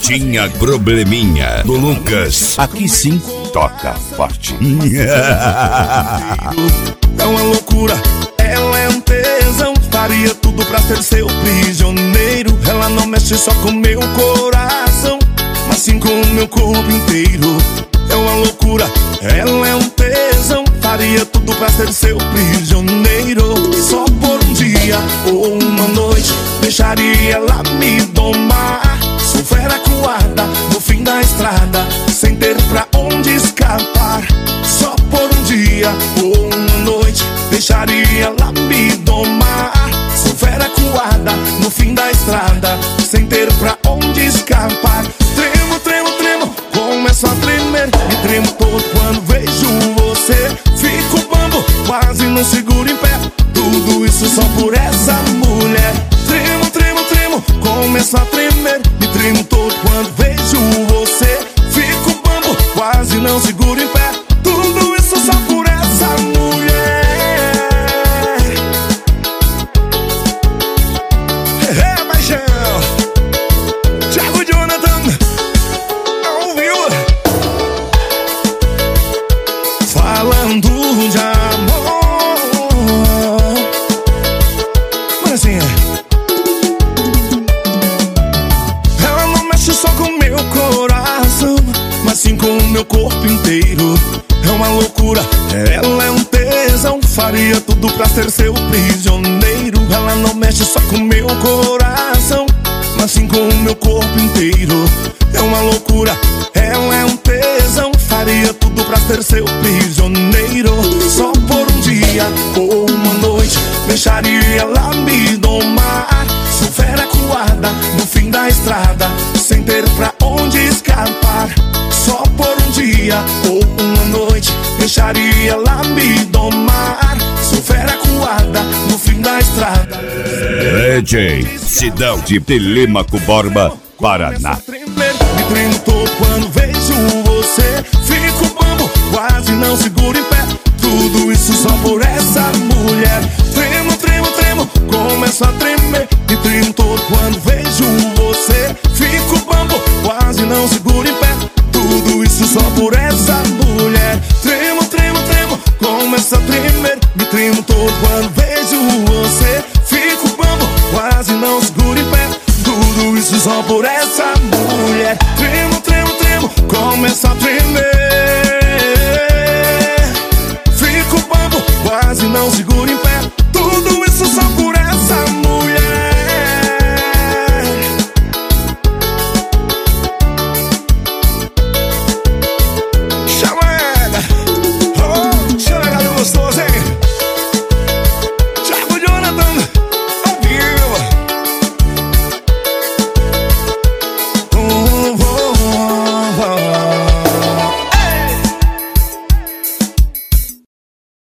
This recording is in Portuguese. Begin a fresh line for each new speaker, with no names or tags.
Tinha probleminha do Lucas. Aqui sim toca forte.
É uma loucura, ela é um tesão. Faria tudo pra ser seu prisioneiro. Ela não mexe só com meu coração, mas sim com o meu corpo inteiro. É uma loucura, ela é um tesão. Faria tudo pra ser seu prisioneiro. Só por um dia ou uma noite deixaria ela me domar. Sou fera coada no fim da estrada, sem ter pra onde escapar. Só por um dia ou uma noite deixaria ela me domar. Sou fera coada no fim da estrada, sem ter pra onde escapar. Tremo, tremo, tremo, começo a tremer. Me tremo todo quando vejo você. Fico bambo, quase não seguro em pé. Tudo isso só por essa mulher. Tremo, tremo, tremo, começo a tremer. Me tremo todo quando vejo você. Fico bambo, quase não seguro em pé. Tudo isso só por essa mulher. É, paixão. Thiago Jonathan ouviu? Falando de amor. Mas assim, ela não mexe só com meu coração, mas sim com o meu corpo inteiro. É uma loucura, ela é um tesão. Faria tudo pra ser seu prisioneiro. Ela não mexe só com meu coração, mas sim com o meu corpo inteiro. É uma loucura, ela é um tesão. Faria tudo pra ser seu prisioneiro. Só por um dia ou uma noite deixaria ela me domar. Sou fera coada no fim da estrada, sem ter pra onde escapar. Só por um dia ou uma noite deixaria ela me domar. Sou fera coada no fim da estrada.
DJ Sidão de Telêmaco Borba, Paraná.
Me tremo todo quando vejo você. Fico bambo, quase não seguro em pé. Tudo isso só por essa mulher. Tremo, tremo, tremo, começo a tremer. Me tremo todo quando vejo você. Fico bambo, quase não seguro em pé. Tudo isso só por essa mulher. Tremo, tremo, tremo, começo a tremer. Me tremo todo quando